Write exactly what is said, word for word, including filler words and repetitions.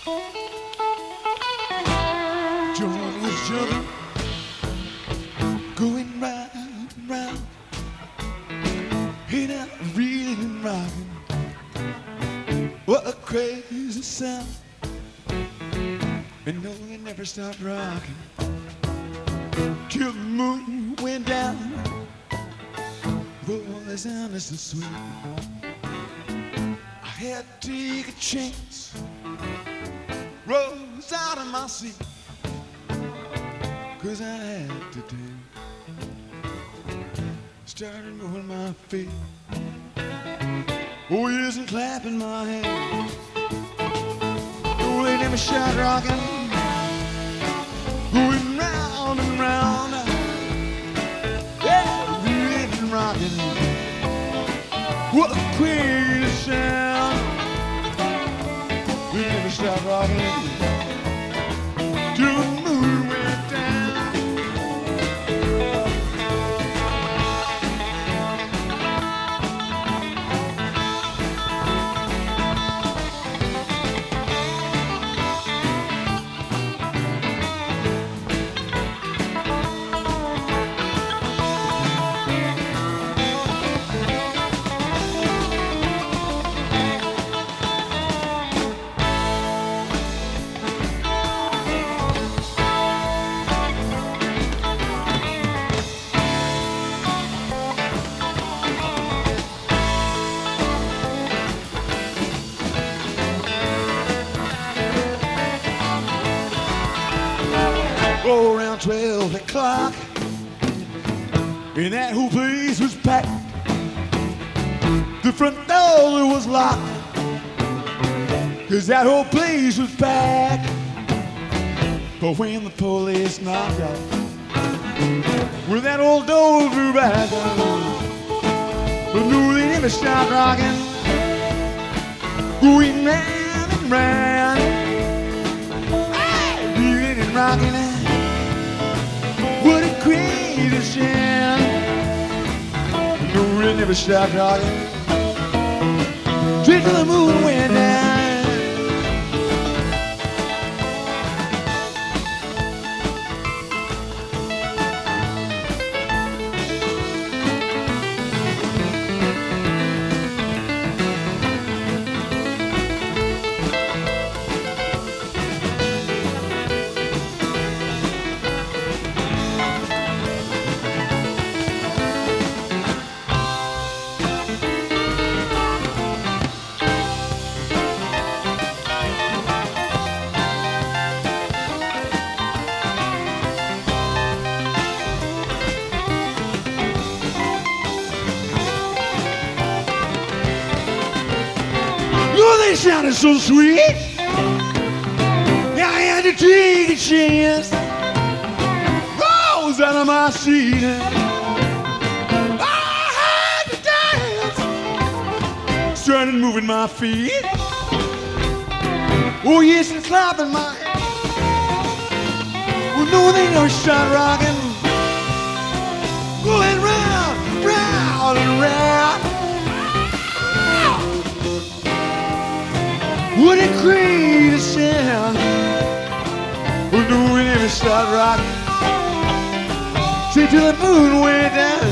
John was jumping, going round and round, ain't that reeling rocking? What a crazy sound! And no, they never stopped rocking till the moon went down. Oh, the sound is so sweet. I had to take a chance, rose out of my seat, 'cause I had to dance. Started moving my feet, oh yes, and clapping my hands. Oh, they never stopped rocking, going round and round, yeah, really rocking. What a crazy sound! We never stopped rocking till the moon went down. Oh, around twelve o'clock, and that whole place was packed. The front door was locked, 'cause that whole place was packed. But when the police knocked out, well, that old door drew back. But no, they never stopped rocking, going round and round, beating and rocking. What a crazy sound! No, it never stopped rocking straight till the moon went down. Oh, they sounded so sweet. Yeah, I had to take a chance. Rose out of my seat. I had to dance. Started moving my feet. Oh, yes, and clapping my hands. Well, no, they never stopped rocking. Going round, round, and round. What a crazy sound! Well, no, we never stopped rocking straight till the moon went down.